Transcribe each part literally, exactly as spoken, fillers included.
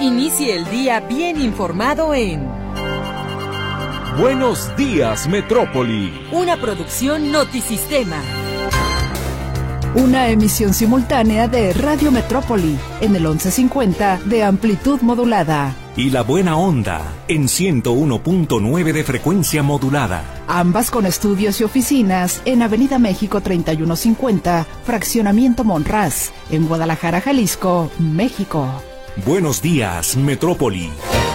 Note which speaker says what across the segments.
Speaker 1: Inicie el día bien informado en
Speaker 2: Buenos Días, Metrópoli.
Speaker 1: Una producción Notisistema.
Speaker 3: Una emisión simultánea de Radio Metrópoli en el once cincuenta de amplitud modulada.
Speaker 2: Y La Buena Onda en ciento uno punto nueve de frecuencia modulada.
Speaker 3: Ambas con estudios y oficinas en Avenida México treinta y uno cincuenta, Fraccionamiento Monraz, en Guadalajara, Jalisco, México.
Speaker 2: Buenos días, Metrópoli.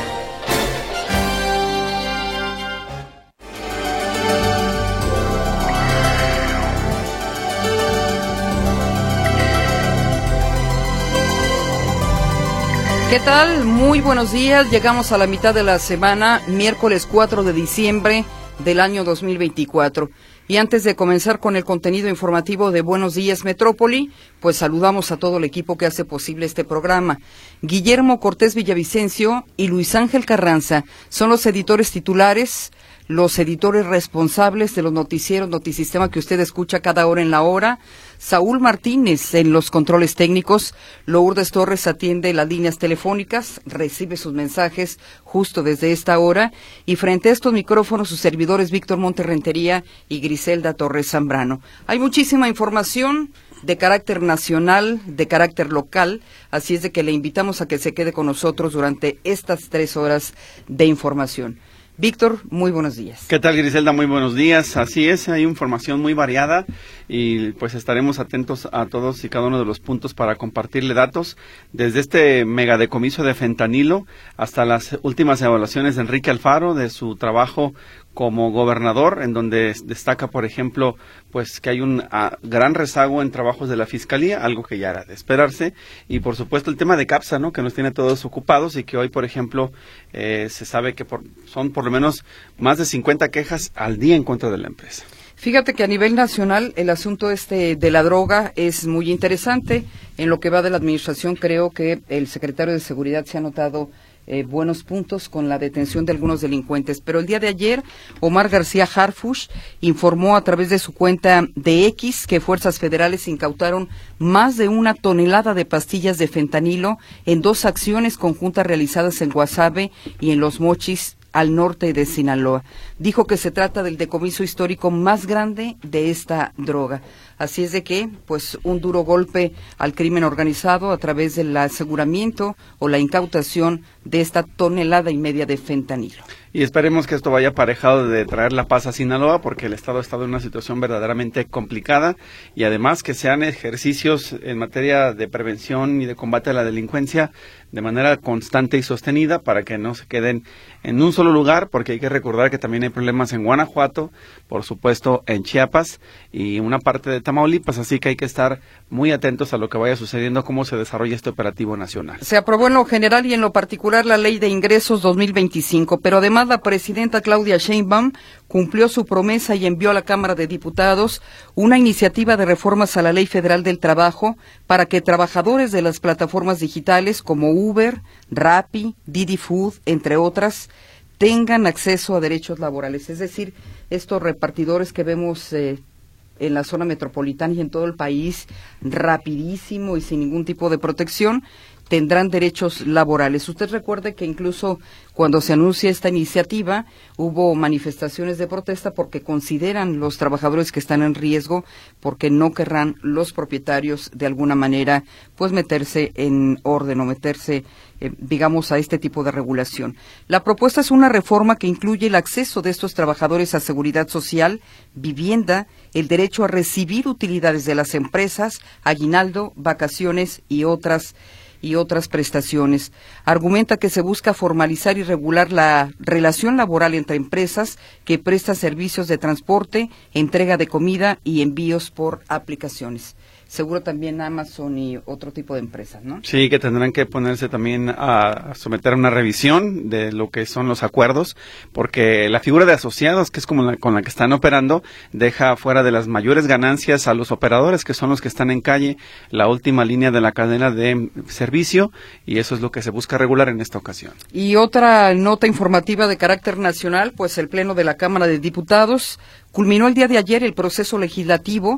Speaker 4: ¿Qué tal? Muy buenos días. Llegamos a la mitad de la semana, miércoles cuatro de diciembre del año dos mil veinticuatro. Y antes de comenzar con el contenido informativo de Buenos Días Metrópoli, pues saludamos a todo el equipo que hace posible este programa. Guillermo Cortés Villavicencio y Luis Ángel Carranza son los editores titulares, los editores responsables de los noticieros Notisistema que usted escucha cada hora en la hora. Saúl Martínez en los controles técnicos, Lourdes Torres atiende las líneas telefónicas, recibe sus mensajes justo desde esta hora, y frente a estos micrófonos sus servidores Víctor Monterrentería y Griselda Torres Zambrano. Hay muchísima información de carácter nacional, de carácter local, así es de que le invitamos a que se quede con nosotros durante estas tres horas de información. Víctor, muy buenos días.
Speaker 5: ¿Qué tal, Griselda? Muy buenos días. Así es, hay información muy variada y pues estaremos atentos a todos y cada uno de los puntos para compartirle datos, desde este megadecomiso de fentanilo hasta las últimas evaluaciones de Enrique Alfaro, de su trabajo como gobernador, en donde destaca, por ejemplo, pues que hay un uh, gran rezago en trabajos de la Fiscalía, algo que ya era de esperarse, y por supuesto el tema de CAPSA, ¿no?, que nos tiene todos ocupados y que hoy, por ejemplo, eh, se sabe que por, son por lo menos más de cincuenta quejas al día en contra de la empresa.
Speaker 4: Fíjate que a nivel nacional el asunto este de la droga es muy interesante. En lo que va de la administración, creo que el secretario de Seguridad se ha notado Eh, buenos puntos con la detención de algunos delincuentes, pero el día de ayer Omar García Harfuch informó a través de su cuenta de X que fuerzas federales incautaron más de una tonelada de pastillas de fentanilo en dos acciones conjuntas realizadas en Guasave y en Los Mochis, al norte de Sinaloa. Dijo que se trata del decomiso histórico más grande de esta droga. Así es de que, pues, un duro golpe al crimen organizado a través del aseguramiento o la incautación de esta tonelada y media de fentanilo.
Speaker 5: Y esperemos que esto vaya aparejado de traer la paz a Sinaloa, porque el Estado ha estado en una situación verdaderamente complicada, y además que sean ejercicios en materia de prevención y de combate a la delincuencia de manera constante y sostenida, para que no se queden en un solo lugar, porque hay que recordar que también hay problemas en Guanajuato, por supuesto en Chiapas y una parte de Tamaulipas, así que hay que estar muy atentos a lo que vaya sucediendo, cómo se desarrolla este operativo nacional.
Speaker 4: Se aprobó en lo general y en lo particular la Ley de Ingresos dos mil veinticinco, pero además la presidenta Claudia Sheinbaum cumplió su promesa y envió a la Cámara de Diputados una iniciativa de reformas a la Ley Federal del Trabajo para que trabajadores de las plataformas digitales como Uber, Rappi, Didi Food, entre otras, tengan acceso a derechos laborales. Es decir, estos repartidores que vemos eh, en la zona metropolitana y en todo el país, rapidísimo y sin ningún tipo de protección, tendrán derechos laborales. Usted recuerde que incluso cuando se anuncia esta iniciativa hubo manifestaciones de protesta porque consideran los trabajadores que están en riesgo, porque no querrán los propietarios de alguna manera pues meterse en orden o meterse eh, digamos a este tipo de regulación. La propuesta es una reforma que incluye el acceso de estos trabajadores a seguridad social, vivienda, el derecho a recibir utilidades de las empresas, aguinaldo, vacaciones y otras y otras prestaciones. Argumenta que se busca formalizar y regular la relación laboral entre empresas que prestan servicios de transporte, entrega de comida y envíos por aplicaciones. Seguro también Amazon y otro tipo de empresas, ¿no?
Speaker 5: Sí, que tendrán que ponerse también a someter a una revisión de lo que son los acuerdos, porque la figura de asociados, que es como la, con la que están operando, deja fuera de las mayores ganancias a los operadores, que son los que están en calle, la última línea de la cadena de servicio, y eso es lo que se busca regular en esta ocasión.
Speaker 4: Y otra nota informativa de carácter nacional, pues el Pleno de la Cámara de Diputados culminó el día de ayer el proceso legislativo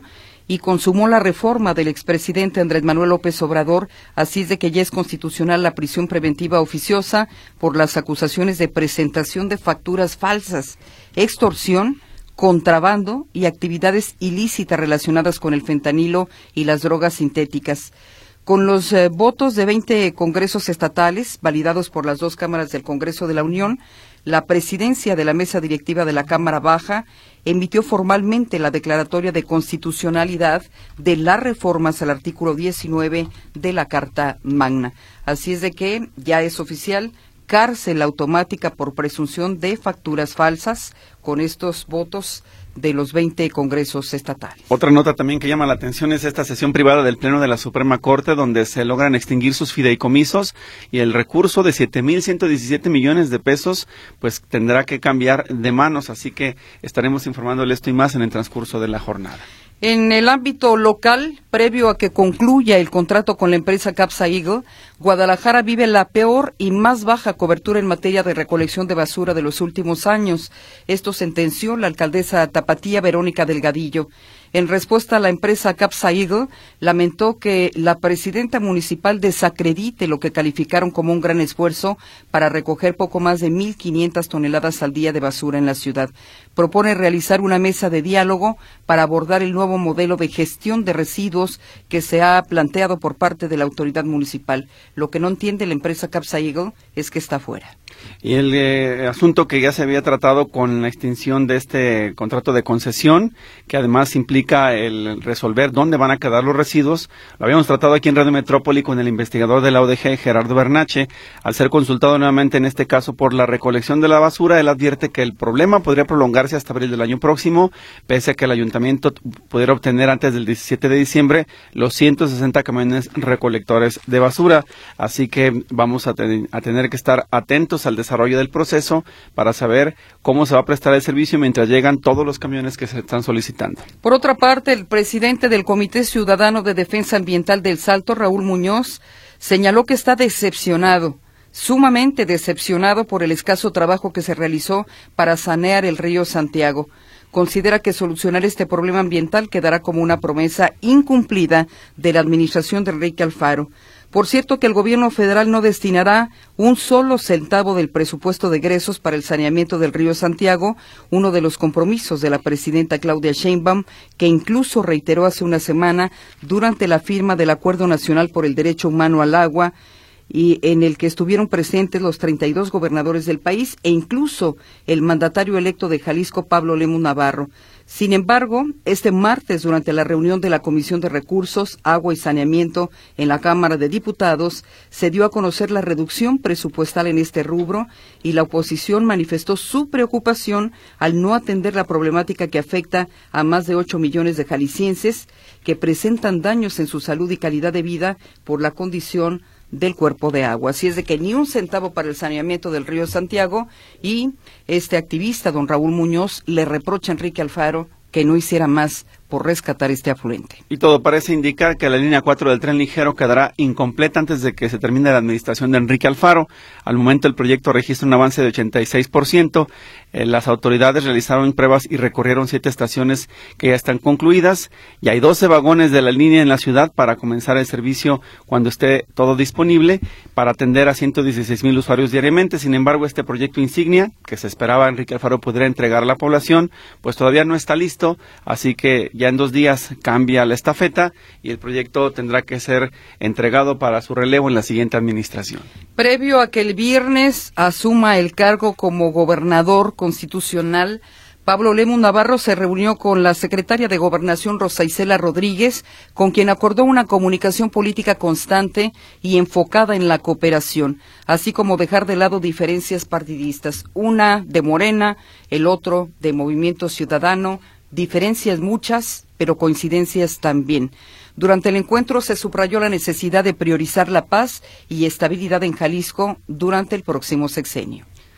Speaker 4: y consumó la reforma del expresidente Andrés Manuel López Obrador, así es de que ya es constitucional la prisión preventiva oficiosa por las acusaciones de presentación de facturas falsas, extorsión, contrabando y actividades ilícitas relacionadas con el fentanilo y las drogas sintéticas. Con los eh, votos de veinte congresos estatales, validados por las dos cámaras del Congreso de la Unión, la presidencia de la mesa directiva de la Cámara Baja emitió formalmente la declaratoria de constitucionalidad de las reformas al artículo diecinueve de la Carta Magna. Así es de que ya es oficial cárcel automática por presunción de facturas falsas con estos votos de los veinte congresos estatales.
Speaker 5: Otra nota también que llama la atención es esta sesión privada del Pleno de la Suprema Corte, donde se logran extinguir sus fideicomisos y el recurso de siete mil ciento diecisiete millones de pesos pues tendrá que cambiar de manos, así que estaremos informándole esto y más en el transcurso de la jornada.
Speaker 4: En el ámbito local, previo a que concluya el contrato con la empresa Capsa Eagle, Guadalajara vive la peor y más baja cobertura en materia de recolección de basura de los últimos años. Esto sentenció la alcaldesa tapatía Verónica Delgadillo. En respuesta a la empresa Capsa Eagle, lamentó que la presidenta municipal desacredite lo que calificaron como un gran esfuerzo para recoger poco más de mil quinientas toneladas al día de basura en la ciudad. Propone realizar una mesa de diálogo para abordar el nuevo modelo de gestión de residuos que se ha planteado por parte de la autoridad municipal. Lo que no entiende la empresa Capsa Eagle es que está fuera.
Speaker 5: Y el eh, asunto que ya se había tratado con la extinción de este contrato de concesión, que además implica el resolver dónde van a quedar los residuos, lo habíamos tratado aquí en Radio Metrópoli con el investigador de la O D G, Gerardo Bernache. Al ser consultado nuevamente en este caso por la recolección de la basura, él advierte que el problema podría prolongarse hasta abril del año próximo, pese a que el ayuntamiento pudiera obtener antes del diecisiete de diciembre los ciento sesenta camiones recolectores de basura. Así que vamos a, ten- a tener que estar atentos al desarrollo del proceso para saber cómo se va a prestar el servicio mientras llegan todos los camiones que se están solicitando.
Speaker 4: Por otra parte, el presidente del Comité Ciudadano de Defensa Ambiental del Salto, Raúl Muñoz, señaló que está decepcionado, sumamente decepcionado por el escaso trabajo que se realizó para sanear el río Santiago. Considera que solucionar este problema ambiental quedará como una promesa incumplida de la administración de Enrique Alfaro. Por cierto que el gobierno federal no destinará un solo centavo del presupuesto de egresos para el saneamiento del río Santiago, uno de los compromisos de la presidenta Claudia Sheinbaum, que incluso reiteró hace una semana durante la firma del Acuerdo Nacional por el Derecho Humano al Agua, y en el que estuvieron presentes los treinta y dos gobernadores del país e incluso el mandatario electo de Jalisco, Pablo Lemus Navarro. Sin embargo, este martes, durante la reunión de la Comisión de Recursos, Agua y Saneamiento en la Cámara de Diputados, se dio a conocer la reducción presupuestal en este rubro y la oposición manifestó su preocupación al no atender la problemática que afecta a más de ocho millones de jaliscienses que presentan daños en su salud y calidad de vida por la condición del cuerpo de agua. Así es de que ni un centavo para el saneamiento del río Santiago, y este activista, don Raúl Muñoz, le reprocha a Enrique Alfaro que no hiciera más por rescatar este afluente.
Speaker 5: Y todo parece indicar que la línea cuatro del tren ligero quedará incompleta antes de que se termine la administración de Enrique Alfaro. Al momento el proyecto registra un avance de ochenta y seis por ciento. Eh, las autoridades realizaron pruebas y recorrieron siete estaciones que ya están concluidas. Y hay doce vagones de la línea en la ciudad para comenzar el servicio cuando esté todo disponible para atender a ciento dieciséis mil usuarios diariamente. Sin embargo, este proyecto insignia, que se esperaba Enrique Alfaro pudiera entregar a la población, pues todavía no está listo, así que ya en dos días cambia la estafeta y el proyecto tendrá que ser entregado para su relevo en la siguiente administración.
Speaker 4: Previo a que el viernes asuma el cargo como gobernador constitucional, Pablo Lemus Navarro se reunió con la secretaria de Gobernación, Rosa Isela Rodríguez, con quien acordó una comunicación política constante y enfocada en la cooperación, así como dejar de lado diferencias partidistas, una de Morena, el otro de Movimiento Ciudadano, diferencias muchas, pero coincidencias también. Durante el encuentro se subrayó la necesidad de priorizar la paz y estabilidad en Jalisco durante el próximo sexenio.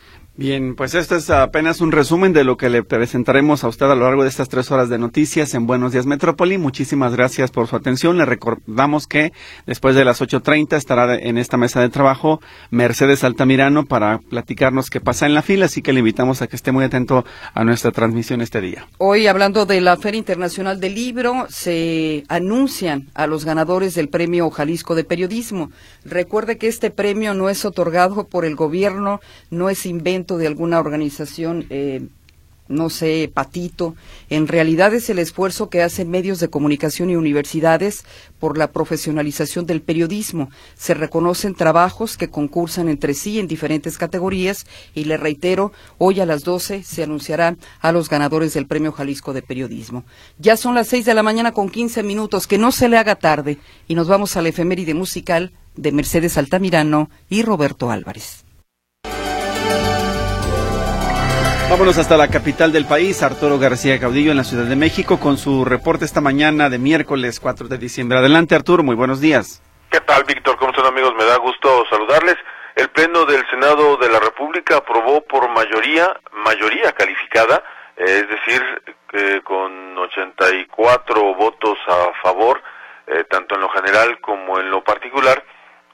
Speaker 5: Bien, pues esto es apenas un resumen de lo que le presentaremos a usted a lo largo de estas tres horas de noticias en Buenos Días Metrópoli. Muchísimas gracias por su atención. Le recordamos que después de las ocho treinta estará en esta mesa de trabajo Mercedes Altamirano para platicarnos qué pasa en la fila, así que le invitamos a que esté muy atento a nuestra transmisión este día.
Speaker 4: Hoy, hablando de la Feria Internacional del Libro, se anuncian a los ganadores del Premio Jalisco de Periodismo. Recuerde que este premio no es otorgado por el gobierno, no es invento de alguna organización, eh, no sé, patito. En realidad es el esfuerzo que hacen medios de comunicación y universidades por la profesionalización del periodismo. Se reconocen trabajos que concursan entre sí en diferentes categorías y le reitero, hoy a las doce se anunciarán a los ganadores del Premio Jalisco de Periodismo. Ya son las seis de la mañana con quince minutos, que no se le haga tarde y nos vamos a la efeméride musical de Mercedes Altamirano y Roberto Álvarez.
Speaker 5: Vámonos hasta la capital del país, Arturo García Caudillo en la Ciudad de México con su reporte esta mañana de miércoles cuatro de diciembre. Adelante, Arturo, muy buenos días.
Speaker 6: ¿Qué tal, Víctor? ¿Cómo están, amigos? Me da gusto saludarles. El Pleno del Senado de la República aprobó por mayoría, mayoría calificada, es decir, que con ochenta y cuatro votos a favor, eh, tanto en lo general como en lo particular,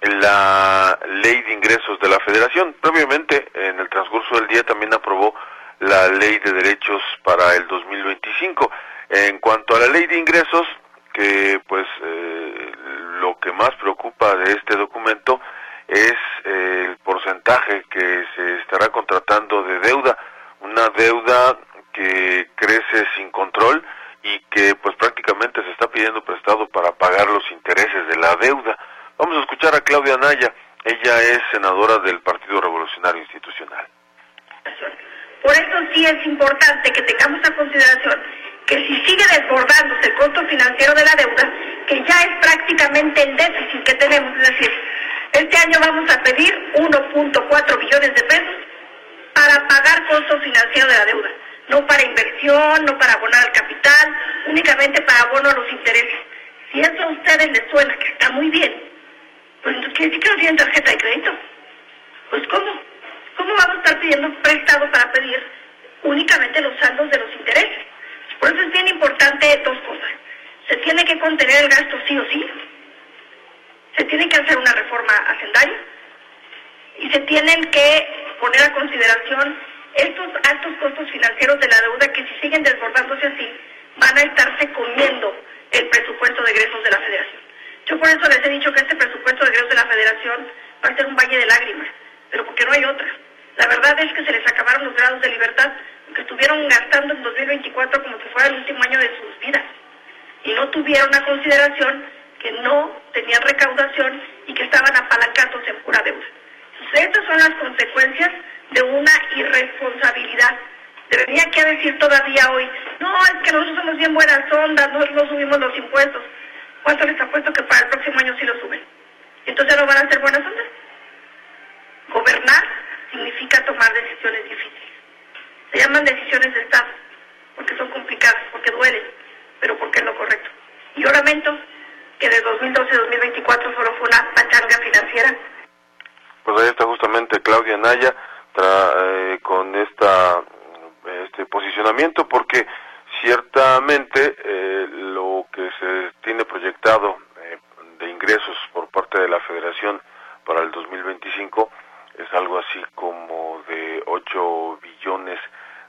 Speaker 6: la Ley de Ingresos de la Federación. Previamente, en el transcurso del día, también aprobó la Ley de Derechos para el dos mil veinticinco. En cuanto a la Ley de Ingresos, que pues eh, lo que más preocupa de este documento es eh, el porcentaje que se estará contratando de deuda, una deuda que crece sin control y que pues prácticamente se está pidiendo prestado para pagar los intereses de la deuda. Vamos a escuchar a Claudia Anaya, ella es senadora del Partido Revolucionario Institucional.
Speaker 7: Por eso sí es importante que tengamos a consideración que si sigue desbordándose el costo financiero de la deuda, que ya es prácticamente el déficit que tenemos, es decir, este año vamos a pedir uno punto cuatro billones de pesos para pagar costo financiero de la deuda, no para inversión, no para abonar al capital, únicamente para abono a los intereses. Si eso a ustedes les suena que está muy bien, pues entonces quiere decir que no tienen tarjeta de crédito. Pues ¿cómo? ¿Cómo vamos a estar pidiendo prestado para pedir únicamente los saldos de los intereses? Por eso es bien importante dos cosas. Se tiene que contener el gasto sí o sí, se tiene que hacer una reforma hacendaria y se tienen que poner a consideración estos altos costos financieros de la deuda que si siguen desbordándose así, van a estarse comiendo el presupuesto de egresos de la Federación. Yo por eso les he dicho que este presupuesto de egresos de la Federación va a ser un valle de lágrimas, pero porque no hay otra. La verdad es que se les acabaron los grados de libertad, porque estuvieron gastando en dos mil veinticuatro como si fuera el último año de sus vidas, y no tuvieron una consideración que no tenían recaudación y que estaban apalancándose en pura deuda. Entonces, estas son las consecuencias de una irresponsabilidad. Debería que decir todavía hoy, no, es que nosotros somos bien buenas ondas, nosotros no subimos los impuestos. ¿Cuánto les apuesto que para el próximo año sí lo suben? Entonces no van a ser buenas ondas. Gobernar significa tomar decisiones difíciles. Se llaman decisiones de Estado, porque son complicadas, porque duelen, pero porque es lo correcto. Y yo lamento que de dos mil doce a dos mil veinticuatro solo fue una pachanga financiera.
Speaker 6: Pues ahí está justamente Claudia Anaya tra, eh, con esta este posicionamiento, porque ciertamente eh, lo que se tiene proyectado eh, de ingresos por parte de la Federación para el dos mil veinticinco es algo así como de ocho billones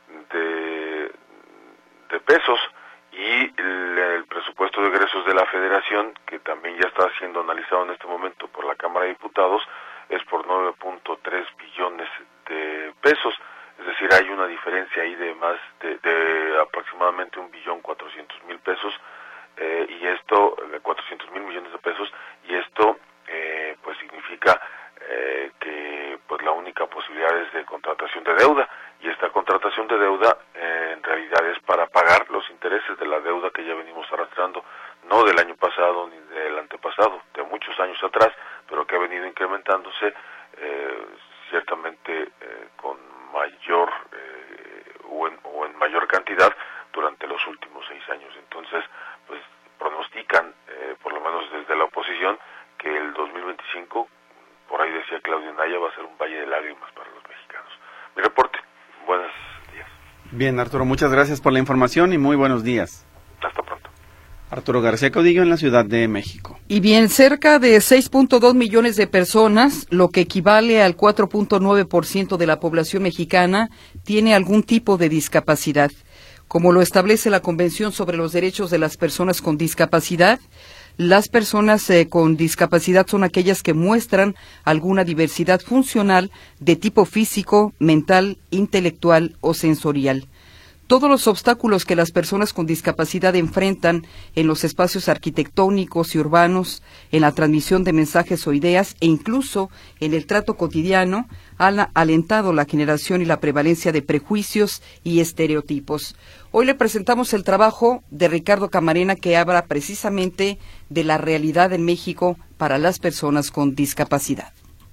Speaker 6: de, de pesos, y el, el presupuesto de egresos de la Federación, que también ya está siendo analizado en este momento por la Cámara de Diputados, es por nueve punto tres billones de pesos. Es decir, hay una diferencia ahí de más de, de aproximadamente un billón cuatrocientos mil pesos, eh, y esto, cuatrocientos mil millones de pesos, y esto eh, pues significa eh, que pues la única posibilidad es de contratación de deuda, y esta contratación de deuda eh, en realidad es para pagar los intereses de la deuda que ya venimos arrastrando, no del año pasado ni del antepasado, de muchos años atrás, pero que ha venido incrementándose eh, ciertamente eh, con mayor eh, o, en, o en mayor cantidad durante los últimos seis años. Entonces, pues pronostican, eh, por lo menos desde la oposición, que el dos mil veinticinco, por ahí decía Claudia Anaya, va a ser un valle de lágrimas para los mexicanos. mi reporte. Buenos días.
Speaker 5: Bien, Arturo, muchas gracias por la información y muy buenos días.
Speaker 6: Hasta pronto.
Speaker 5: Arturo García Caudillo en la Ciudad de México.
Speaker 4: Y bien, cerca de seis punto dos millones de personas, lo que equivale al cuatro punto nueve por ciento de la población mexicana, tiene algún tipo de discapacidad. Como lo establece la Convención sobre los Derechos de las Personas con Discapacidad, las personas eh, con discapacidad son aquellas que muestran alguna diversidad funcional de tipo físico, mental, intelectual o sensorial. Todos los obstáculos que las personas con discapacidad enfrentan en los espacios arquitectónicos y urbanos, en la transmisión de mensajes o ideas e incluso en el trato cotidiano han alentado la generación y la prevalencia de prejuicios y estereotipos. Hoy le presentamos el trabajo de Ricardo Camarena, que habla precisamente de la realidad en México para las personas con discapacidad.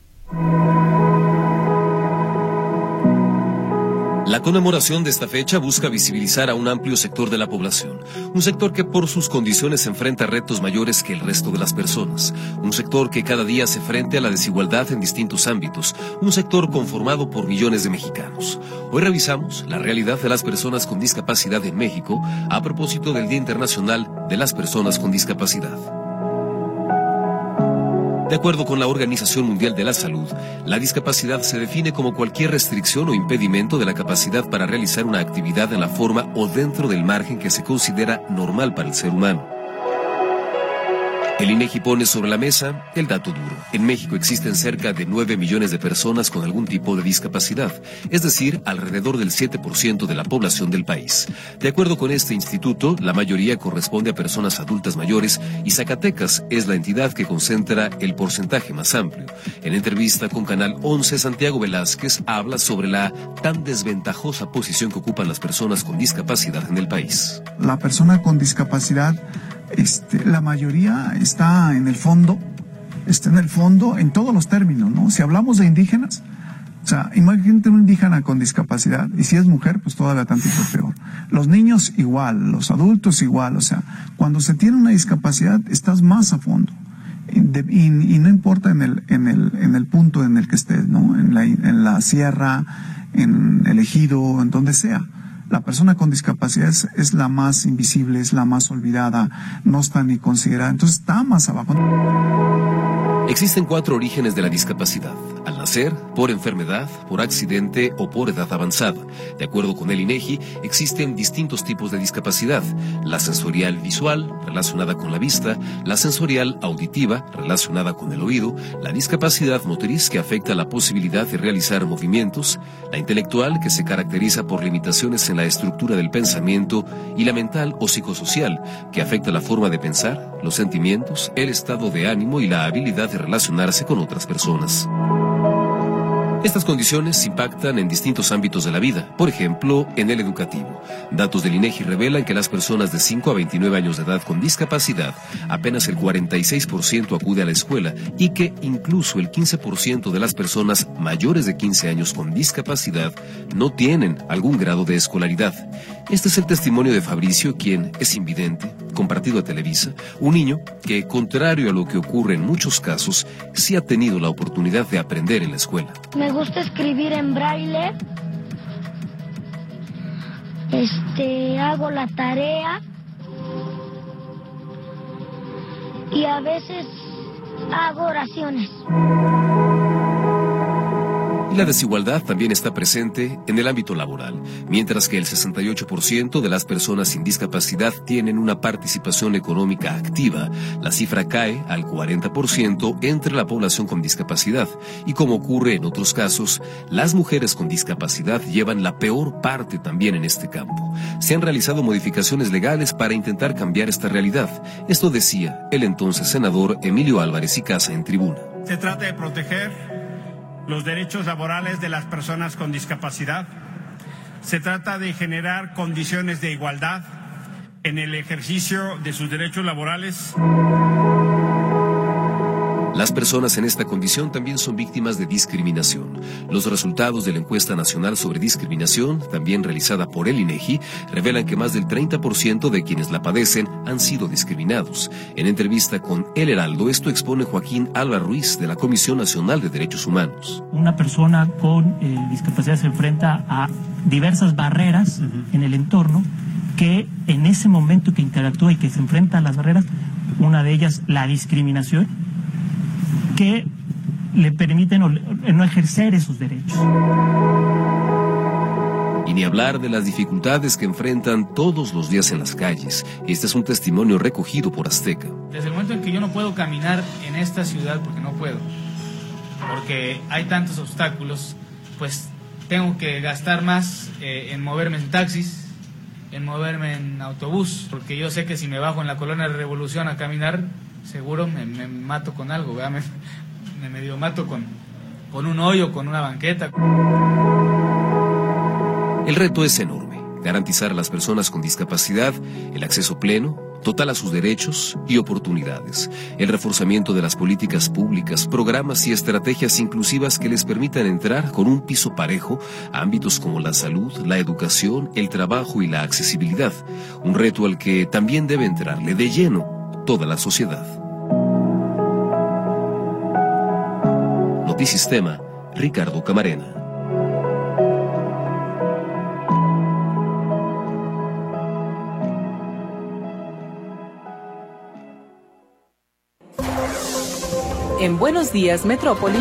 Speaker 8: La conmemoración de esta fecha busca visibilizar a un amplio sector de la población, un sector que por sus condiciones enfrenta retos mayores que el resto de las personas, un sector que cada día se frente a la desigualdad en distintos ámbitos, un sector conformado por millones de mexicanos. Hoy revisamos la realidad de las personas con discapacidad en México a propósito del Día Internacional de las Personas con Discapacidad. De acuerdo con la Organización Mundial de la Salud, la discapacidad se define como cualquier restricción o impedimento de la capacidad para realizar una actividad en la forma o dentro del margen que se considera normal para el ser humano. El INEGI pone sobre la mesa el dato duro. En México existen cerca de nueve millones de personas con algún tipo de discapacidad, es decir, alrededor del siete por ciento de la población del país. De acuerdo con este instituto, la mayoría corresponde a personas adultas mayores y Zacatecas es la entidad que concentra el porcentaje más amplio. En entrevista con Canal once, Santiago Velázquez habla sobre la tan desventajosa posición que ocupan las personas con discapacidad en el país.
Speaker 9: La persona con discapacidad, Este, la mayoría está en el fondo, está en el fondo en todos los términos, ¿no? Si hablamos de indígenas, o sea, imagínate un indígena con discapacidad, y si es mujer, pues todavía tantito peor. Los niños igual, los adultos igual, o sea, cuando se tiene una discapacidad estás más a fondo. Y, de, y, y no importa en el, en el, en el punto en el que estés, ¿no? En la, en la sierra, en el ejido, en donde sea. La persona con discapacidad es, es la más invisible, es la más olvidada, no está ni considerada, entonces está más abajo.
Speaker 8: Existen cuatro orígenes de la discapacidad: al nacer, por enfermedad, por accidente o por edad avanzada. De acuerdo con el INEGI, existen distintos tipos de discapacidad: la sensorial visual, relacionada con la vista; la sensorial auditiva, relacionada con el oído; la discapacidad motriz, que afecta la posibilidad de realizar movimientos; la intelectual, que se caracteriza por limitaciones en la estructura del pensamiento; y la mental o psicosocial, que afecta la forma de pensar, los sentimientos, el estado de ánimo y la habilidad de relacionarse con otras personas. Estas condiciones impactan en distintos ámbitos de la vida, por ejemplo, en el educativo. Datos del INEGI revelan que las personas de cinco a veintinueve años de edad con discapacidad, apenas el cuarenta y seis por ciento acude a la escuela y que incluso el quince por ciento de las personas mayores de quince años con discapacidad no tienen algún grado de escolaridad. Este es el testimonio de Fabricio, quien es invidente, compartido a Televisa, un niño que, contrario a lo que ocurre en muchos casos, sí ha tenido la oportunidad de aprender en la escuela.
Speaker 10: Me gusta escribir en braille, este, hago la tarea y a veces hago oraciones.
Speaker 8: La desigualdad también está presente en el ámbito laboral, mientras que el sesenta y ocho por ciento de las personas sin discapacidad tienen una participación económica activa. La cifra cae al cuarenta por ciento entre la población con discapacidad, y como ocurre en otros casos, las mujeres con discapacidad llevan la peor parte también en este campo. Se han realizado modificaciones legales para intentar cambiar esta realidad. Esto decía el entonces senador Emilio Álvarez y Casa en tribuna.
Speaker 11: Se trata de proteger los derechos laborales de las personas con discapacidad. Se trata de generar condiciones de igualdad en el ejercicio de sus derechos laborales.
Speaker 8: Las personas en esta condición también son víctimas de discriminación. Los resultados de la encuesta nacional sobre discriminación, también realizada por el INEGI, revelan que más del treinta por ciento de quienes la padecen han sido discriminados. En entrevista con El Heraldo, esto expone Joaquín Alba Ruiz, de la Comisión Nacional de Derechos Humanos.
Speaker 12: Una persona con eh, discapacidad se enfrenta a diversas barreras uh-huh. en el entorno, que en ese momento que interactúa y que se enfrenta a las barreras, una de ellas la discriminación, que le permiten no ejercer esos derechos.
Speaker 8: Y ni hablar de las dificultades que enfrentan todos los días en las calles. Este es un testimonio recogido por Azteca.
Speaker 13: Desde el momento en que yo no puedo caminar en esta ciudad, porque no puedo, porque hay tantos obstáculos, pues tengo que gastar más eh, en moverme en taxis, en moverme en autobús, porque yo sé que si me bajo en la Colonia de Revolución a caminar, seguro me, me mato con algo, ¿verdad? Me, me medio mato con, con un hoyo, con una banqueta.
Speaker 8: El reto es enorme: garantizar a las personas con discapacidad el acceso pleno, total a sus derechos y oportunidades, el reforzamiento de las políticas públicas, programas y estrategias inclusivas que les permitan entrar con un piso parejo a ámbitos como la salud, la educación, el trabajo y la accesibilidad, un reto al que también debe entrarle de lleno toda la sociedad. Notisistema, Ricardo Camarena.
Speaker 1: En Buenos Días, Metrópoli,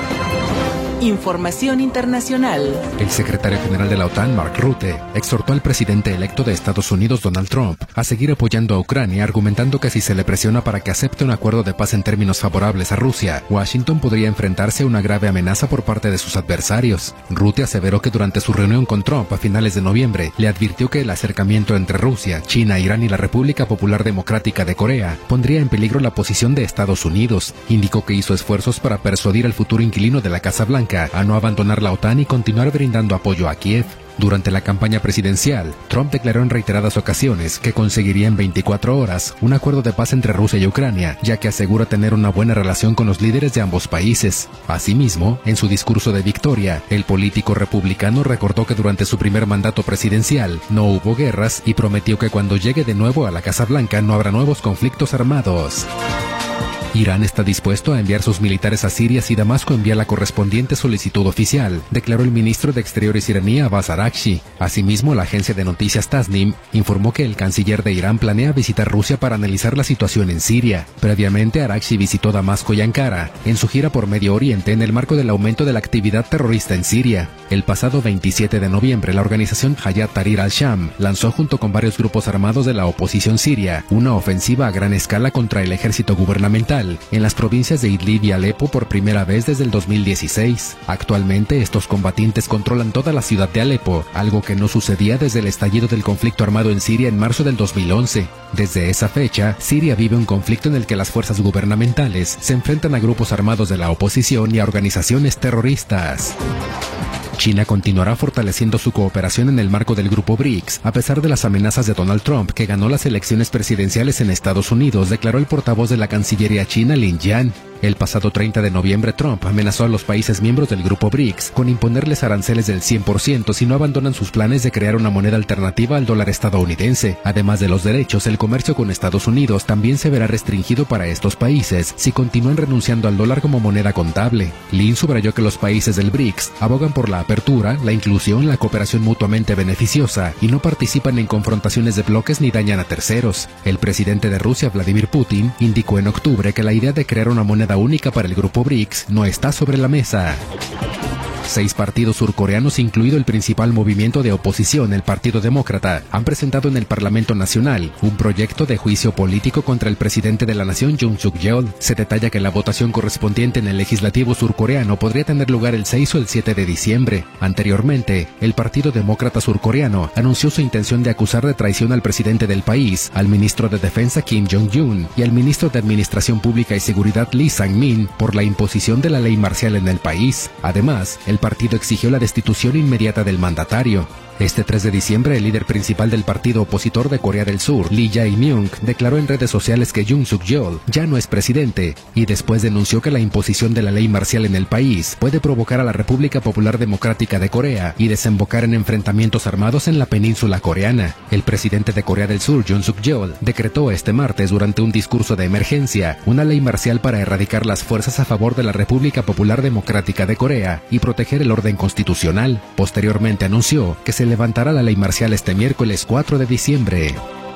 Speaker 1: información internacional.
Speaker 14: El secretario general de la OTAN, Mark Rutte, exhortó al presidente electo de Estados Unidos, Donald Trump, a seguir apoyando a Ucrania, argumentando que si se le presiona para que acepte un acuerdo de paz en términos favorables a Rusia, Washington podría enfrentarse a una grave amenaza por parte de sus adversarios. Rutte aseveró que durante su reunión con Trump a finales de noviembre, le advirtió que el acercamiento entre Rusia, China, Irán y la República Popular Democrática de Corea pondría en peligro la posición de Estados Unidos. Indicó que hizo esfuerzos para persuadir al futuro inquilino de la Casa Blanca a no abandonar la OTAN y continuar brindando apoyo a Kiev. Durante la campaña presidencial, Trump declaró en reiteradas ocasiones que conseguiría en veinticuatro horas un acuerdo de paz entre Rusia y Ucrania, ya que asegura tener una buena relación con los líderes de ambos países. Asimismo, en su discurso de victoria, el político republicano recordó que durante su primer mandato presidencial no hubo guerras y prometió que cuando llegue de nuevo a la Casa Blanca no habrá nuevos conflictos armados. Irán está dispuesto a enviar sus militares a Siria si Damasco envía la correspondiente solicitud oficial, declaró el ministro de Exteriores iraní Abbas Araghchi. Asimismo, la agencia de noticias Tasnim informó que el canciller de Irán planea visitar Rusia para analizar la situación en Siria. Previamente, Araghchi visitó Damasco y Ankara en su gira por Medio Oriente en el marco del aumento de la actividad terrorista en Siria. El pasado veintisiete de noviembre, la organización Hayat Tahrir al-Sham lanzó junto con varios grupos armados de la oposición siria una ofensiva a gran escala contra el ejército gubernamental en las provincias de Idlib y Alepo por primera vez desde el dos mil dieciséis. Actualmente, estos combatientes controlan toda la ciudad de Alepo, algo que no sucedía desde el estallido del conflicto armado en Siria en marzo del dos mil once. Desde esa fecha, Siria vive un conflicto en el que las fuerzas gubernamentales se enfrentan a grupos armados de la oposición y a organizaciones terroristas. China continuará fortaleciendo su cooperación en el marco del Grupo BRICS, a pesar de las amenazas de Donald Trump, que ganó las elecciones presidenciales en Estados Unidos, declaró el portavoz de la Cancillería china, Lin Jian. El pasado treinta de noviembre, Trump amenazó a los países miembros del Grupo BRICS con imponerles aranceles del cien por ciento si no abandonan sus planes de crear una moneda alternativa al dólar estadounidense. Además de los derechos, el comercio con Estados Unidos también se verá restringido para estos países si continúan renunciando al dólar como moneda contable. Lin subrayó que los países del BRICS abogan por la apertura, la inclusión, la cooperación mutuamente beneficiosa y no participan en confrontaciones de bloques ni dañan a terceros. El presidente de Rusia, Vladimir Putin, indicó en octubre que la idea de crear una moneda única para el Grupo BRICS no está sobre la mesa. Seis partidos surcoreanos, incluido el principal movimiento de oposición, el Partido Demócrata, han presentado en el Parlamento Nacional un proyecto de juicio político contra el presidente de la nación, Yoon Suk-yeol. Se detalla que la votación correspondiente en el legislativo surcoreano podría tener lugar el seis o el siete de diciembre. Anteriormente, el Partido Demócrata surcoreano anunció su intención de acusar de traición al presidente del país, al ministro de Defensa Kim Jong-un y al ministro de Administración Pública y Seguridad Lee Sang-min por la imposición de la ley marcial en el país. Además, el El partido exigió la destitución inmediata del mandatario. Este tres de diciembre, el líder principal del partido opositor de Corea del Sur, Lee Jae-myung, declaró en redes sociales que Yoon Suk-yeol ya no es presidente y después denunció que la imposición de la ley marcial en el país puede provocar a la República Popular Democrática de Corea y desembocar en enfrentamientos armados en la península coreana. El presidente de Corea del Sur, Yoon Suk-yeol, decretó este martes durante un discurso de emergencia una ley marcial para erradicar las fuerzas a favor de la República Popular Democrática de Corea y proteger el orden constitucional. Posteriormente anunció que se levantará la ley marcial este miércoles cuatro de diciembre.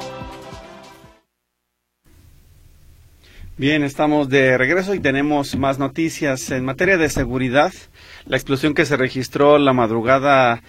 Speaker 5: Bien, estamos de regreso y tenemos más noticias en materia de seguridad. La explosión que se registró la madrugada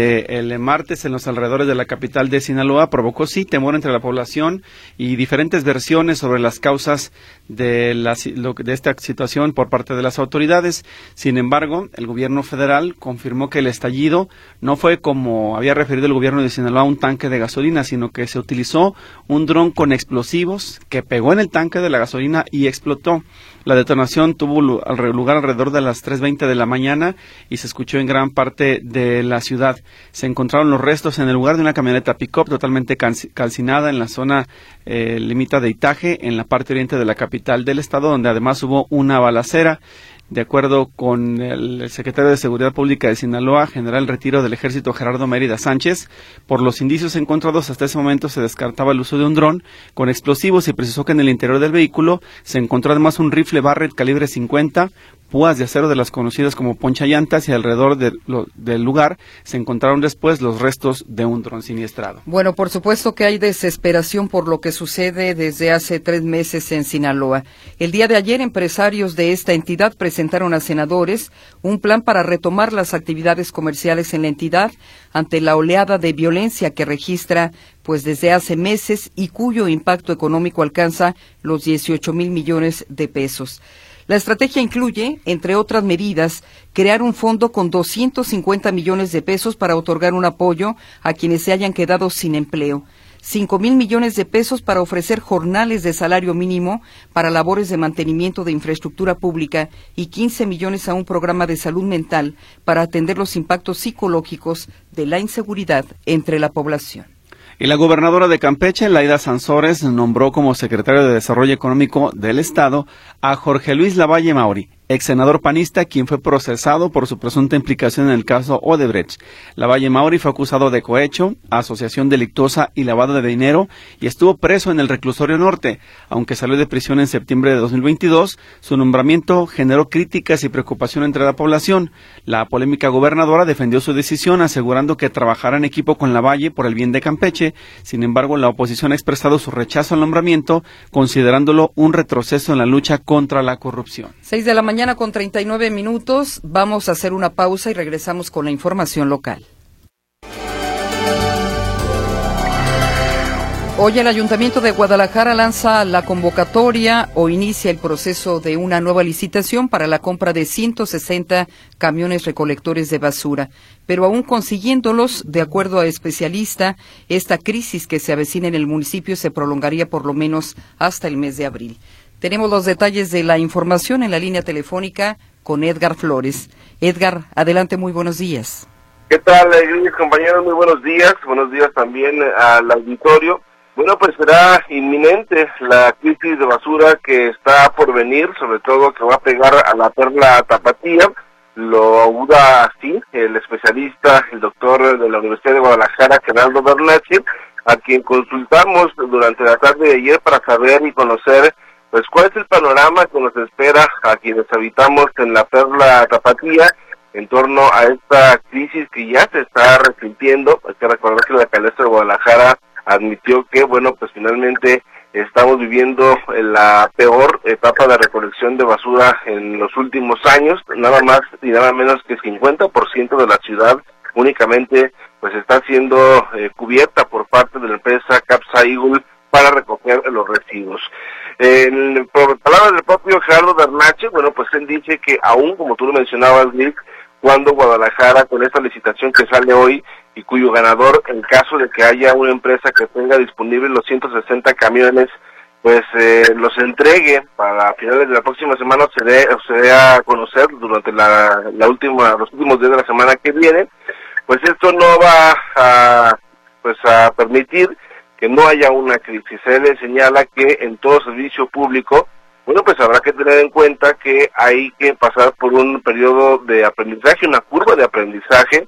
Speaker 5: del martes en los alrededores de la capital de Sinaloa provocó sí temor entre la población y diferentes versiones sobre las causas de, la, de esta situación por parte de las autoridades. Sin embargo, el gobierno federal confirmó que el estallido no fue, como había referido el gobierno de Sinaloa, un tanque de gasolina, sino que se utilizó un dron con explosivos que pegó en el tanque de la gasolina y explotó. La detonación tuvo lugar alrededor de las tres veinte de la mañana y se escuchó en gran parte de la ciudad. Se encontraron los restos en el lugar de una camioneta pick-up totalmente calcinada en la zona eh, limita de Itaje, en la parte oriente de la capital del estado, donde además hubo una balacera. De acuerdo con el secretario de Seguridad Pública de Sinaloa, general retiro del Ejército Gerardo Mérida Sánchez, por los indicios encontrados hasta ese momento se descartaba el uso de un dron con explosivos y precisó que en el interior del vehículo se encontró además un rifle Barrett calibre cincuenta, púas de acero de las conocidas como ponchallantas y alrededor de lo, del lugar se encontraron después los restos de un dron siniestrado.
Speaker 4: Bueno, por supuesto que hay desesperación por lo que sucede desde hace tres meses en Sinaloa. El día de ayer, empresarios de esta entidad presentaron a senadores un plan para retomar las actividades comerciales en la entidad ante la oleada de violencia que registra pues desde hace meses y cuyo impacto económico alcanza los dieciocho mil millones de pesos. La estrategia incluye, entre otras medidas, crear un fondo con doscientos cincuenta millones de pesos para otorgar un apoyo a quienes se hayan quedado sin empleo, cinco mil millones de pesos para ofrecer jornales de salario mínimo para labores de mantenimiento de infraestructura pública y quince millones a un programa de salud mental para atender los impactos psicológicos de la inseguridad entre la población.
Speaker 5: Y la gobernadora de Campeche, Laida Sansores, nombró como secretario de Desarrollo Económico del Estado a Jorge Luis Lavalle Mauri, ex senador panista, quien fue procesado por su presunta implicación en el caso Odebrecht. Lavalle Mauri fue acusado de cohecho, asociación delictuosa y lavado de dinero y estuvo preso en el reclusorio norte. Aunque salió de prisión en septiembre de dos mil veintidós, su nombramiento generó críticas y preocupación entre la población. La polémica gobernadora defendió su decisión, asegurando que trabajará en equipo con Lavalle por el bien de Campeche. Sin embargo, la oposición ha expresado su rechazo al nombramiento, considerándolo un retroceso en la lucha contra la corrupción.
Speaker 4: Seis de la mañana. Mañana con treinta y nueve minutos, vamos a hacer una pausa y regresamos con la información local. Hoy el Ayuntamiento de Guadalajara lanza la convocatoria o inicia el proceso de una nueva licitación para la compra de ciento sesenta camiones recolectores de basura. Pero aún consiguiéndolos, de acuerdo a especialista, esta crisis que se avecina en el municipio se prolongaría por lo menos hasta el mes de abril. Tenemos los detalles de la información en la línea telefónica con Edgar Flores. Edgar, adelante, muy buenos días.
Speaker 15: ¿Qué tal, eh, compañeros? Muy buenos días. Buenos días también al auditorio. Bueno, pues será inminente la crisis de basura que está por venir, sobre todo que va a pegar a la perla tapatía. Lo augura así el especialista, el doctor de la Universidad de Guadalajara, Gerardo Bernacci, a quien consultamos durante la tarde de ayer para saber y conocer pues cuál es el panorama que nos espera a quienes habitamos en la perla tapatía en torno a esta crisis que ya se está resintiendo. Hay que recordar que la alcaldesa de Guadalajara admitió que, bueno, pues finalmente estamos viviendo la peor etapa de recolección de basura en los últimos años. Nada más y nada menos que cincuenta por ciento de la ciudad únicamente pues está siendo eh, cubierta por parte de la empresa Capsa Eagle para recoger los residuos. En, por palabras del propio Gerardo Bernacci, bueno, pues él dice que aún, como tú lo mencionabas, Luis, cuando Guadalajara, con esta licitación que sale hoy y cuyo ganador, en caso de que haya una empresa que tenga disponibles los ciento sesenta camiones, pues eh, los entregue para finales de la próxima semana, se dé, se dé a conocer durante la, la última, los últimos días de la semana que viene, pues esto no va a, pues a permitir que no haya una crisis. Se le señala que en todo servicio público, bueno, pues habrá que tener en cuenta que hay que pasar por un periodo de aprendizaje, una curva de aprendizaje,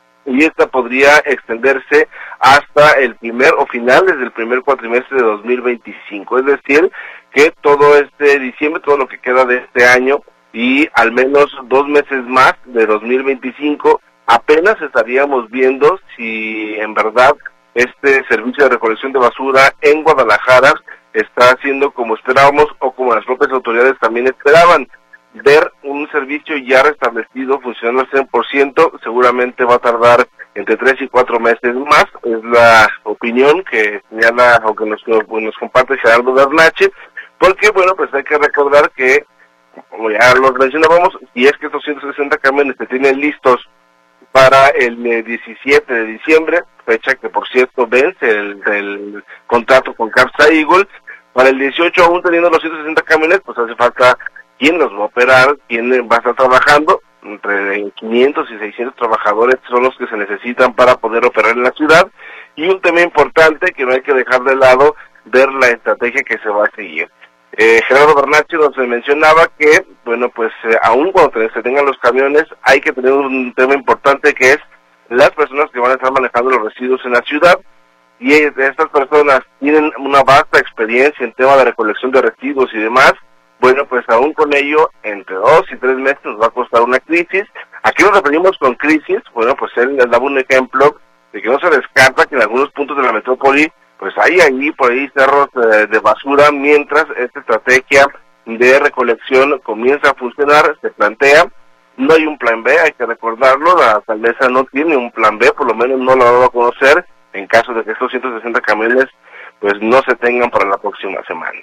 Speaker 15: y esta podría extenderse hasta el primer o finales del primer cuatrimestre de dos mil veinticinco, es decir, que todo este diciembre, todo lo que queda de este año y al menos dos meses más de dos mil veinticinco, apenas estaríamos viendo si en verdad este servicio de recolección de basura en Guadalajara está haciendo como esperábamos o como las propias autoridades también esperaban. Ver un servicio ya restablecido, funcionando al cien por ciento, seguramente va a tardar entre tres y cuatro meses más, es la opinión que señala o que nos, nos comparte Gerardo Bernache, porque bueno, pues hay que recordar que, como ya los mencionábamos, y es que estos ciento sesenta camiones se tienen listos para el eh, diecisiete de diciembre, fecha que por cierto vence el, el contrato con Capsa Eagle. Para el dieciocho, aún teniendo los ciento sesenta camiones, pues hace falta quién los va a operar, quién va a estar trabajando. Entre quinientos y seiscientos trabajadores son los que se necesitan para poder operar en la ciudad. Y un tema importante que no hay que dejar de lado, ver la estrategia que se va a seguir. Eh, Gerardo Bernache nos mencionaba que, bueno, pues eh, aún cuando se tengan los camiones, hay que tener un tema importante que es las personas que van a estar manejando los residuos en la ciudad, y estas personas tienen una vasta experiencia en tema de recolección de residuos y demás. Bueno, pues aún con ello, entre dos y tres meses nos va a costar una crisis. ¿A qué nos referimos con crisis? Bueno, pues él les daba un ejemplo de que no se descarta que en algunos puntos de la metrópoli pues hay ahí por ahí cerros eh, de basura, mientras esta estrategia de recolección comienza a funcionar, se plantea. No hay un plan B, hay que recordarlo, la alcaldesa no tiene un plan B, por lo menos no lo ha dado a conocer, en caso de que estos ciento sesenta camiones pues no se tengan para la próxima semana.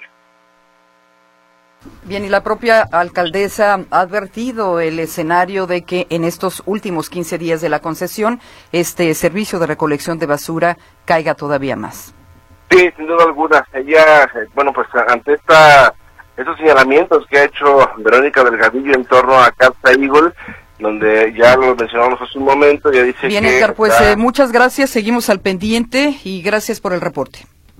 Speaker 4: Bien, y la propia alcaldesa ha advertido el escenario de que en estos últimos quince días de la concesión, este servicio de recolección de basura caiga todavía más.
Speaker 15: Sí, sin duda alguna. Ella, bueno, pues ante esta estos señalamientos que ha hecho Verónica Delgadillo en torno a Capsa Eagle, donde ya lo mencionamos hace un momento, ya dice
Speaker 4: Bien,
Speaker 15: que... Bien,
Speaker 4: Edgar, pues
Speaker 15: está...
Speaker 4: eh, muchas gracias, seguimos al pendiente y gracias por el reporte.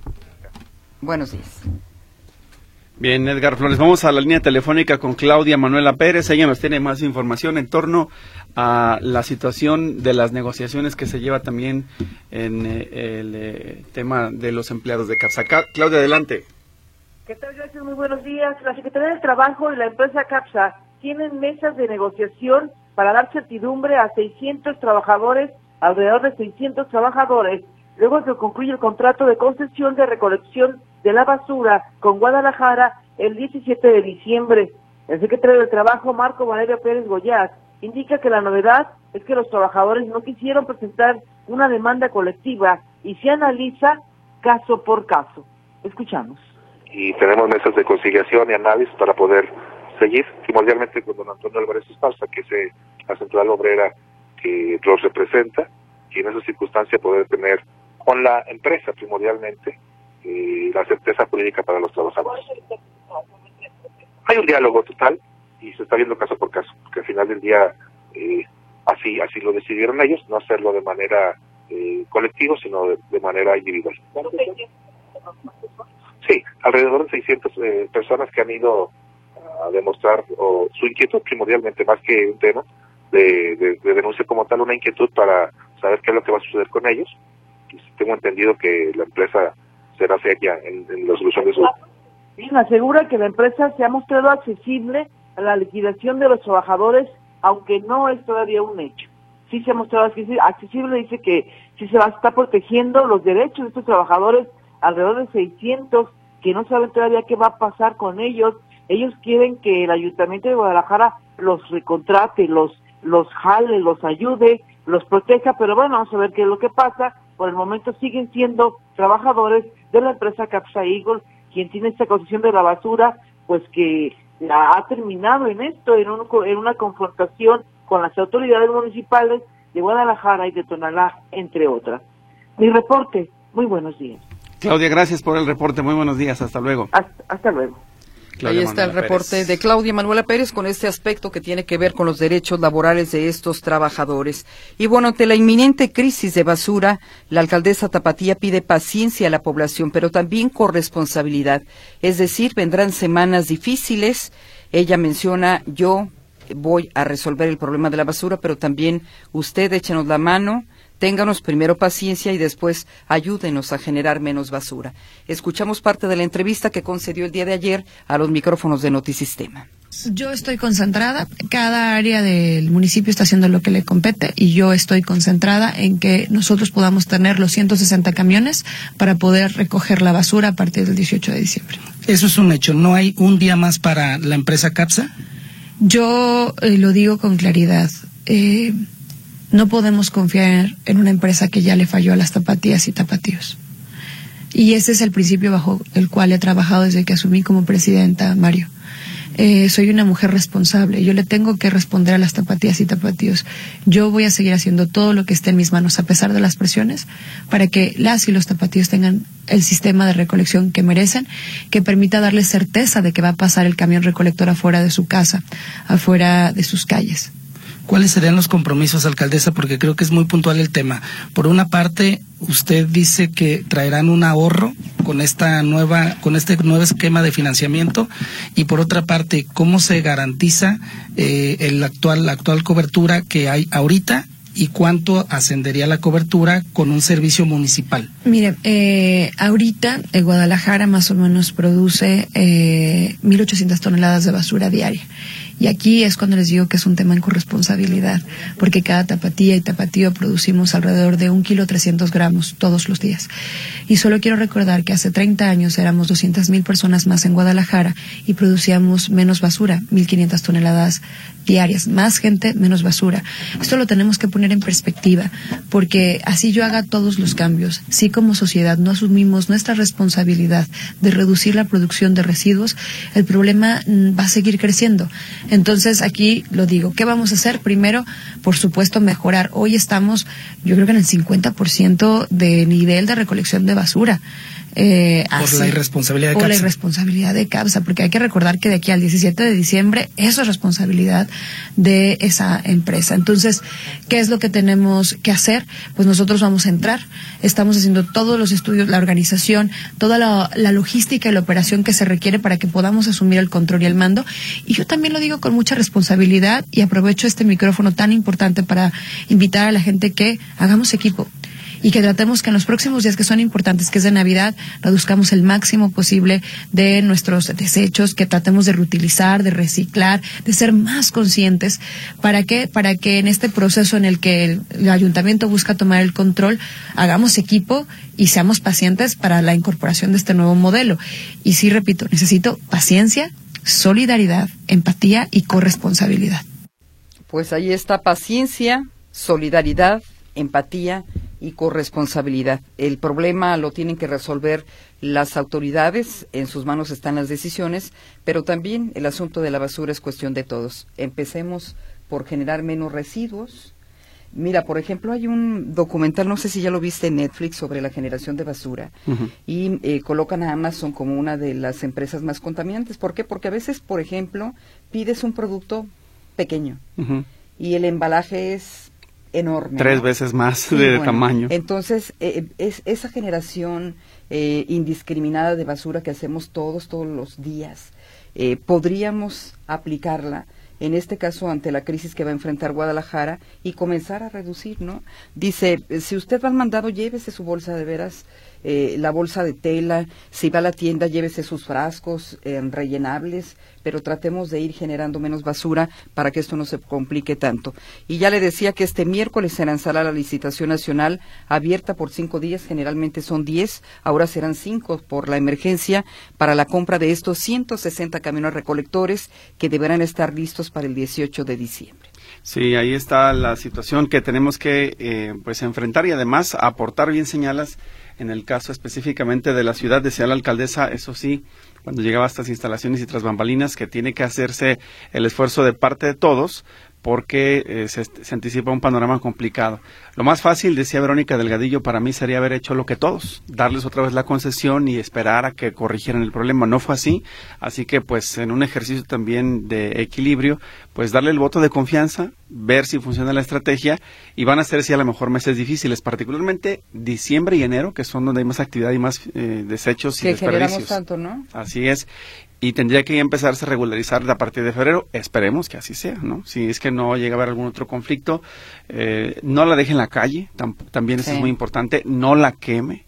Speaker 4: Buenos días.
Speaker 5: Bien, Edgar Flores, vamos a la línea telefónica con Claudia Manuela Pérez. Ella nos tiene más información en torno a la situación de las negociaciones que se lleva también en eh, el eh, tema de los empleados de Capsa. Claudia, adelante.
Speaker 16: ¿Qué tal? Gracias, muy buenos días. La Secretaría del Trabajo y la empresa Capsa tienen mesas de negociación para dar certidumbre a seiscientos trabajadores, alrededor de seiscientos trabajadores, luego de que concluye el contrato de concesión de recolección de la basura con Guadalajara el diecisiete de diciembre. El secretario del Trabajo, Marco Valerio Pérez Goyaz, indica que la novedad es que los trabajadores no quisieron presentar una demanda colectiva y se analiza caso por caso. Escuchamos.
Speaker 17: Y tenemos mesas de conciliación y análisis para poder seguir, primordialmente con don Antonio Álvarez Esparza, que es eh, la central obrera que los representa, y en esa circunstancia poder tener con la empresa primordialmente eh, la certeza jurídica para los trabajadores. Hay un diálogo total y se está viendo caso por caso, porque al final del día eh, así así lo decidieron ellos, no hacerlo de manera eh, colectiva, sino de, de manera individual. Sí, alrededor de seiscientas eh, personas que han ido a demostrar o, su inquietud, primordialmente, más que un tema de, de, de denuncia como tal, una inquietud para saber qué es lo que va a suceder con ellos. Y tengo entendido que la empresa será seria en, en la solución de su...
Speaker 16: Bien, asegura que la empresa se ha mostrado accesible a la liquidación de los trabajadores, aunque no es todavía un hecho. Sí se ha mostrado accesible, dice que sí se va a estar protegiendo los derechos de estos trabajadores, alrededor de seiscientos, que no saben todavía qué va a pasar con ellos. Ellos quieren que el Ayuntamiento de Guadalajara los recontrate, los los jale, los ayude, los proteja, pero bueno, vamos a ver qué es lo que pasa. Por el momento siguen siendo trabajadores de la empresa Capsa Eagle, quien tiene esta concesión de la basura, pues que la ha terminado en esto, en, un, en una confrontación con las autoridades municipales de Guadalajara y de Tonalá, entre otras. Mi reporte, muy buenos días.
Speaker 5: Claudia, gracias por el reporte, muy buenos días, hasta luego.
Speaker 16: Hasta, hasta luego.
Speaker 5: Claudia
Speaker 4: Ahí está
Speaker 5: Manuela
Speaker 4: el reporte
Speaker 5: Pérez.
Speaker 4: de Claudia Manuela Pérez con este aspecto que tiene que ver con los derechos laborales de estos trabajadores. Y bueno, ante la inminente crisis de basura, la alcaldesa Tapatía pide paciencia a la población, pero también corresponsabilidad. Es decir, vendrán semanas difíciles. Ella menciona, yo voy a resolver el problema de la basura, pero también usted échenos la mano. Ténganos primero paciencia y después ayúdenos a generar menos basura. Escuchamos parte de la entrevista que concedió el día de ayer a los micrófonos de Notisistema.
Speaker 18: Yo estoy concentrada, cada área del municipio está haciendo lo que le compete y yo estoy concentrada en que nosotros podamos tener los ciento sesenta camiones para poder recoger la basura a partir del dieciocho de diciembre.
Speaker 19: Eso es un hecho, ¿no hay un día más para la empresa CAPSA?
Speaker 18: Yo eh, lo digo con claridad. Eh, No podemos confiar en una empresa que ya le falló a las tapatías y tapatíos. Y ese es el principio bajo el cual he trabajado desde que asumí como presidenta, Mario. Eh, soy una mujer responsable. Yo le tengo que responder a las tapatías y tapatíos. Yo voy a seguir haciendo todo lo que esté en mis manos, a pesar de las presiones, para que las y los tapatíos tengan el sistema de recolección que merecen, que permita darles certeza de que va a pasar el camión recolector afuera de su casa, afuera de sus calles.
Speaker 19: ¿Cuáles serían los compromisos, alcaldesa? Porque creo que es muy puntual el tema. Por una parte, usted dice que traerán un ahorro con esta nueva, con este nuevo esquema de financiamiento, y por otra parte, ¿cómo se garantiza eh, el actual, la actual cobertura que hay ahorita y cuánto ascendería la cobertura con un servicio municipal?
Speaker 18: Mire, eh, ahorita eh, Guadalajara más o menos produce eh, mil ochocientas toneladas de basura diaria. Y aquí es cuando les digo que es un tema en corresponsabilidad, porque cada tapatía y tapatío producimos alrededor de un kilo trescientos gramos todos los días. Y solo quiero recordar que hace treinta años éramos doscientas mil personas más en Guadalajara y producíamos menos basura, mil quinientas toneladas diarias. Más gente, menos basura. Esto lo tenemos que poner en perspectiva, porque así yo haga todos los cambios, si como sociedad no asumimos nuestra responsabilidad de reducir la producción de residuos, el problema mm, va a seguir creciendo. Entonces, aquí lo digo, ¿qué vamos a hacer? Primero, por supuesto, mejorar. Hoy estamos, yo creo que en el cincuenta por ciento de nivel de recolección de basura. Eh,
Speaker 19: por
Speaker 18: así,
Speaker 19: la irresponsabilidad de
Speaker 18: por
Speaker 19: CAPSA.
Speaker 18: la irresponsabilidad de CAPSA, porque hay que recordar que de aquí al diecisiete de diciembre eso es responsabilidad de esa empresa. Entonces, ¿qué es lo que tenemos que hacer? Pues nosotros vamos a entrar, estamos haciendo todos los estudios, la organización, toda la, la logística y la operación que se requiere para que podamos asumir el control y el mando. Y yo también lo digo con mucha responsabilidad y aprovecho este micrófono tan importante para invitar a la gente que hagamos equipo y que tratemos que en los próximos días que son importantes, que es de Navidad, reduzcamos el máximo posible de nuestros desechos, que tratemos de reutilizar, de reciclar, de ser más conscientes. ¿Para qué? Para que en este proceso en el que el, el ayuntamiento busca tomar el control, hagamos equipo y seamos pacientes para la incorporación de este nuevo modelo. Y sí, repito, necesito paciencia, solidaridad, empatía y corresponsabilidad.
Speaker 4: Pues ahí está, paciencia, solidaridad, empatía y corresponsabilidad. El problema lo tienen que resolver las autoridades, en sus manos están las decisiones, pero también el asunto de la basura es cuestión de todos. Empecemos por generar menos residuos. Mira, por ejemplo, hay un documental, no sé si ya lo viste en Netflix, sobre la generación de basura, uh-huh. y eh, colocan a Amazon como una de las empresas más contaminantes. ¿Por qué? Porque a veces, por ejemplo, pides un producto pequeño uh-huh. y el embalaje es enorme.
Speaker 5: Tres
Speaker 4: ¿no?
Speaker 5: veces más
Speaker 4: sí,
Speaker 5: de
Speaker 4: bueno,
Speaker 5: tamaño.
Speaker 4: Entonces, eh, es esa generación eh, indiscriminada de basura que hacemos todos, todos los días, eh, podríamos aplicarla, en este caso ante la crisis que va a enfrentar Guadalajara, y comenzar a reducir, ¿no? Dice, si usted va al mandado, llévese su bolsa de veras, eh, la bolsa de tela, si va a la tienda, llévese sus frascos eh, rellenables, pero tratemos de ir generando menos basura para que esto no se complique tanto. Y ya le decía que este miércoles se lanzará la licitación nacional abierta por cinco días, generalmente son diez, ahora serán cinco por la emergencia, para la compra de estos ciento sesenta camiones recolectores que deberán estar listos para el dieciocho de diciembre.
Speaker 5: Sí, ahí está la situación que tenemos que eh, pues enfrentar y además aportar, bien señalas, en el caso específicamente de la ciudad, decía la alcaldesa, eso sí, cuando llegaba a estas instalaciones y tras bambalinas, que tiene que hacerse el esfuerzo de parte de todos porque eh, se, se anticipa un panorama complicado. Lo más fácil, decía Verónica Delgadillo, para mí sería haber hecho lo que todos, darles otra vez la concesión y esperar a que corrigieran el problema. No fue así, así que pues en un ejercicio también de equilibrio, pues darle el voto de confianza, ver si funciona la estrategia, y van a ser sí a lo mejor meses difíciles, particularmente diciembre y enero, que son donde hay más actividad y más eh, desechos y
Speaker 4: que
Speaker 5: desperdicios.
Speaker 4: generamos tanto, ¿no?
Speaker 5: Así es. Y tendría que empezarse a regularizar a partir de febrero. Esperemos que así sea, ¿no? Si es que no llega a haber algún otro conflicto, eh, no la deje en la calle, tam también eso sí. es muy importante, no la queme.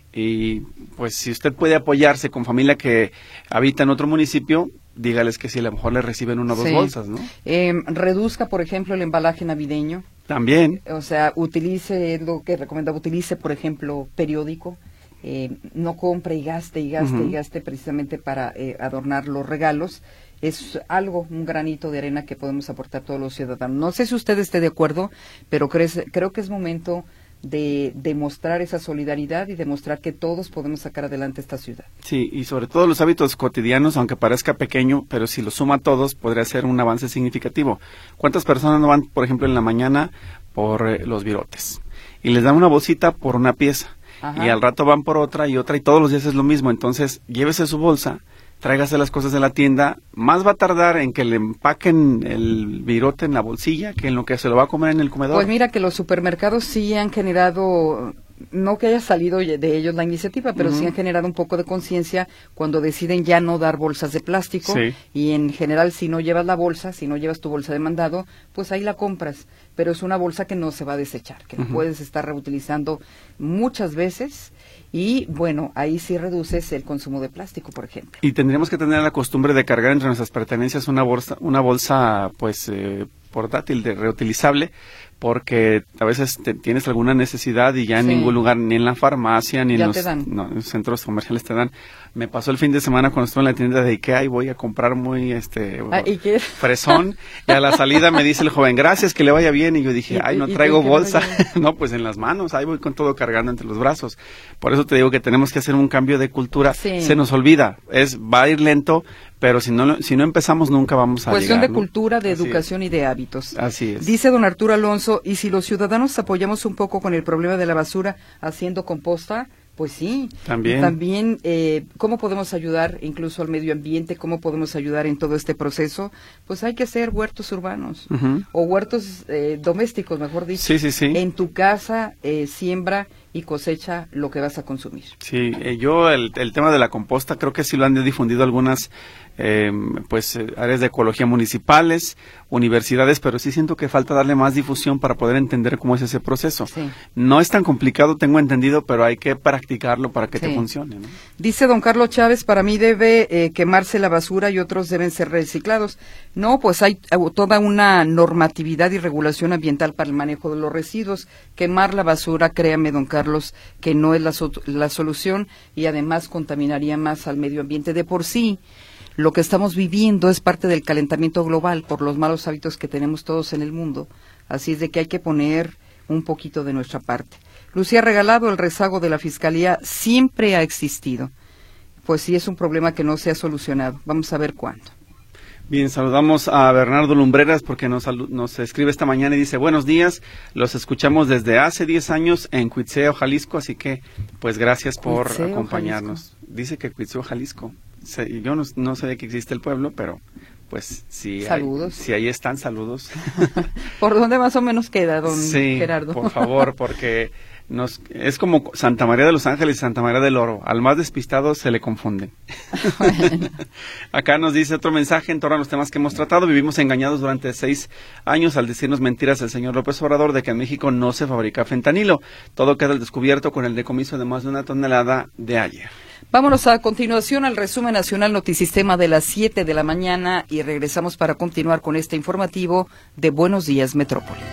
Speaker 5: Y pues si usted puede apoyarse con familia que habita en otro municipio, dígales que si a lo mejor le reciben una o dos
Speaker 4: sí.
Speaker 5: bolsas, ¿no?
Speaker 4: Eh, reduzca, por ejemplo, el embalaje navideño.
Speaker 5: También.
Speaker 4: O sea, utilice, lo que recomendaba, utilice, por ejemplo, periódico. Eh, no compre y gaste y gaste uh-huh. y gaste precisamente para eh, adornar los regalos. Es algo, un granito de arena que podemos aportar todos los ciudadanos. No sé si usted esté de acuerdo, pero creo, creo que es momento de demostrar esa solidaridad y demostrar que todos podemos sacar adelante esta ciudad.
Speaker 5: Sí, y sobre todo los hábitos cotidianos, aunque parezca pequeño, pero si lo suma a todos, podría ser un avance significativo. ¿Cuántas personas no van, por ejemplo, en la mañana por eh, los virotes? Y les dan una bolsita por una pieza. Ajá. Y al rato van por otra y otra, y todos los días es lo mismo. Entonces, llévese su bolsa, tráigase las cosas de la tienda. Más va a tardar en que le empaquen el virote en la bolsilla que en lo que se lo va a comer en el comedor.
Speaker 4: Pues mira que los supermercados sí han generado, no que haya salido de ellos la iniciativa, pero uh-huh. sí han generado un poco de conciencia cuando deciden ya no dar bolsas de plástico. Sí. Y en general, si no llevas la bolsa, si no llevas tu bolsa de mandado, pues ahí la compras. Pero es una bolsa que no se va a desechar, que uh-huh. puedes estar reutilizando muchas veces. Y bueno, ahí sí reduces el consumo de plástico, por ejemplo.
Speaker 5: Y tendríamos que tener la costumbre de cargar entre nuestras pertenencias una bolsa, una bolsa pues eh, portátil, de reutilizable, porque a veces te, tienes alguna necesidad y ya en sí. ningún lugar, ni en la farmacia, ni ya en los, no, en los centros comerciales te dan. Me pasó el fin de semana cuando estuve en la tienda de IKEA y voy a comprar muy este
Speaker 4: ah, ¿y qué?
Speaker 5: fresón, y a la salida me dice el joven, gracias, que le vaya bien, y yo dije, ay, no traigo bolsa. No, pues en las manos, ahí voy con todo cargando entre los brazos. Por eso te digo que tenemos que hacer un cambio de cultura. Sí. Se nos olvida, es va a ir lento, pero si no si no empezamos nunca vamos a
Speaker 4: Cuestión
Speaker 5: llegar.
Speaker 4: de
Speaker 5: ¿no?
Speaker 4: cultura, de
Speaker 5: Así
Speaker 4: educación
Speaker 5: es.
Speaker 4: y de hábitos.
Speaker 5: Así es.
Speaker 4: Dice don Arturo Alonso, y si los ciudadanos apoyamos un poco con el problema de la basura haciendo composta, pues sí.
Speaker 5: También.
Speaker 4: Y también, eh, ¿cómo podemos ayudar incluso al medio ambiente? ¿Cómo podemos ayudar en todo este proceso? Pues hay que hacer huertos urbanos uh-huh. o huertos eh, domésticos, mejor dicho.
Speaker 5: Sí, sí, sí.
Speaker 4: En tu casa eh, siembra y cosecha lo que vas a consumir.
Speaker 5: Sí, eh, yo el, el tema de la composta creo que sí lo han difundido algunas eh, pues eh, áreas de ecología municipales, universidades, pero sí siento que falta darle más difusión para poder entender cómo es ese proceso. Sí. No es tan complicado, tengo entendido, pero hay que practicarlo para que sí. te funcione, ¿no?
Speaker 4: Dice don Carlos Chávez, para mí debe eh, quemarse la basura y otros deben ser reciclados. No, pues hay toda una normatividad y regulación ambiental para el manejo de los residuos. Quemar la basura, créame, don Carlos, que no es la, so la solución, y además contaminaría más al medio ambiente. De por sí, lo que estamos viviendo es parte del calentamiento global por los malos hábitos que tenemos todos en el mundo. Así es de que hay que poner un poquito de nuestra parte. Lucía Regalado, el rezago de la Fiscalía siempre ha existido. Pues sí, es un problema que no se ha solucionado. Vamos a ver cuándo.
Speaker 5: Bien, saludamos a Bernardo Lumbreras porque nos, nos escribe esta mañana y dice, buenos días, los escuchamos desde hace diez años en Cuitzeo, Jalisco, así que pues gracias por Cuitzeo, acompañarnos. Jalisco. Dice que Cuitzeo, Jalisco. Yo no, no sabía que existe el pueblo, pero pues si,
Speaker 4: saludos.
Speaker 5: Hay, si ahí están, saludos.
Speaker 4: ¿Por dónde más o menos queda, don
Speaker 5: sí,
Speaker 4: Gerardo?
Speaker 5: Por favor, porque nos, es como Santa María de los Ángeles y Santa María del Oro. Al más despistado se le confunden. Bueno. Acá nos dice otro mensaje en torno a los temas que hemos tratado. Vivimos engañados durante seis años al decirnos mentiras el señor López Obrador de que en México no se fabrica fentanilo. Todo queda al descubierto con el decomiso de más de una tonelada de ayer.
Speaker 4: Vámonos a continuación al resumen nacional Notisistema de las siete de la mañana y regresamos para continuar con este informativo de Buenos Días Metrópoli.